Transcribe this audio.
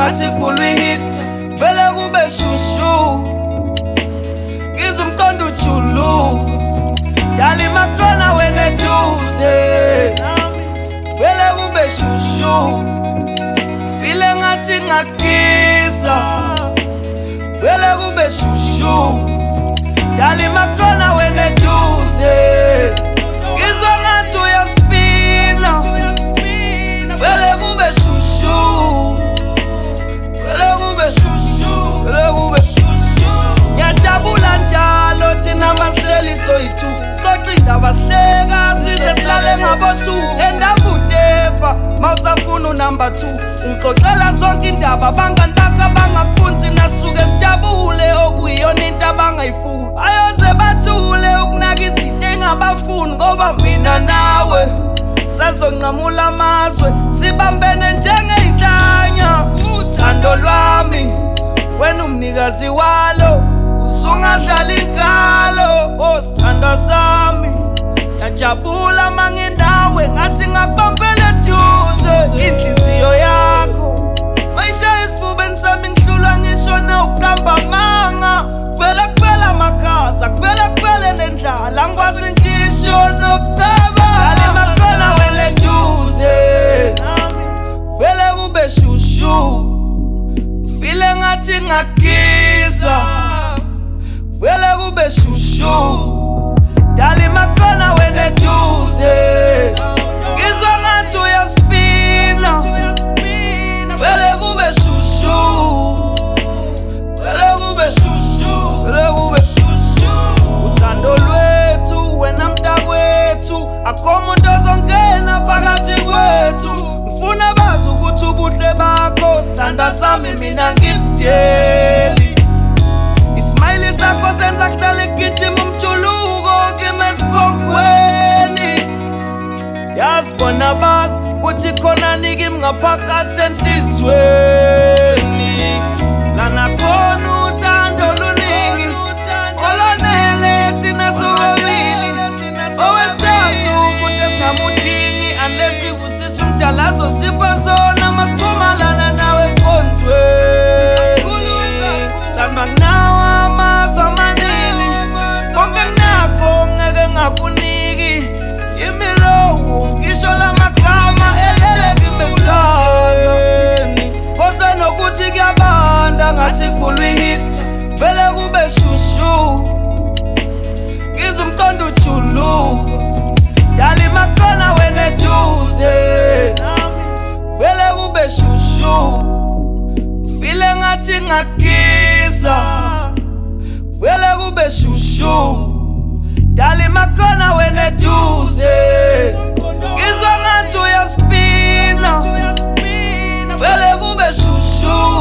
ngathi kuvulwe hit vele kube shushu ngizwa umqondo ujulu dali makona wena eduze vele kube shushu file ngathi ngakisa vele kube shushu dali makona wena eduze ngizwa ngathi uyaspina vele kube shushu vele kube shushu vele kube shushu ngiyajabula njalo thina maseli soyithu soqinda bahleka size silale ngabosu endabudefa mawusafuna unumber 2 ngixoxela zonke indaba bangantaka bangafunzi nasuke sijabule okuyiyona into abangayifuni ayoze bathule ukunaka izinto engabafuni ngoba mina nawe sazonqamula amazwe sibambene njengey'nhlanya uthando lwami wena umnikazi walo usungadlala inkalo osithandwa sami ngiyajabula mangindawe ngathi ngakubambele eduze inhliziyo yakho mayishaya esifubeni sami ngihlulwa ngisho nawuqamba amanga kuvela kuphela amakhaza kuvela kuphele nendlala angikwazi ngisho nokutaba dali makona wena eduze vele kube shushu file ngathi ngakisa vele kube shushu dali makona wena eduze ngizwa ngathi uyaspina vele kube shushu vele kube shushu vele kube shushu uthando lwethu wena mntakwethu akho muntu ozongena phakathi kwethu ngifuna bazi ukuthi ubuhle bakho sithanda sami mina ngikudeli ismile sakho senza kuhlale gijima umjuluko kimi esiphongweni yazibona bazi ukuthi khona nikimi ngaphakathi enhlizweni lana khona uthando luningi olonele thina sobabili owesithathu umuntu esingamudingi unless ivusisa umdala azosipha zona masiphumalana nawe ekonzweni sithandwa kunawo amazwi amaningi konke nakho ngeke ngakuniki imilowo ngisho lamagama elele kimi esikhayeni kodwa nokuthi kuyabanda ngathi kuvulwe hit vele kube shushu ngizwa umqondo ujulu dali makona wena eduze vele kube shushu file ngathi ngakisa vele kube shushu dali makona wena eduze ngizwa ngathi uyaspina vele kube shushu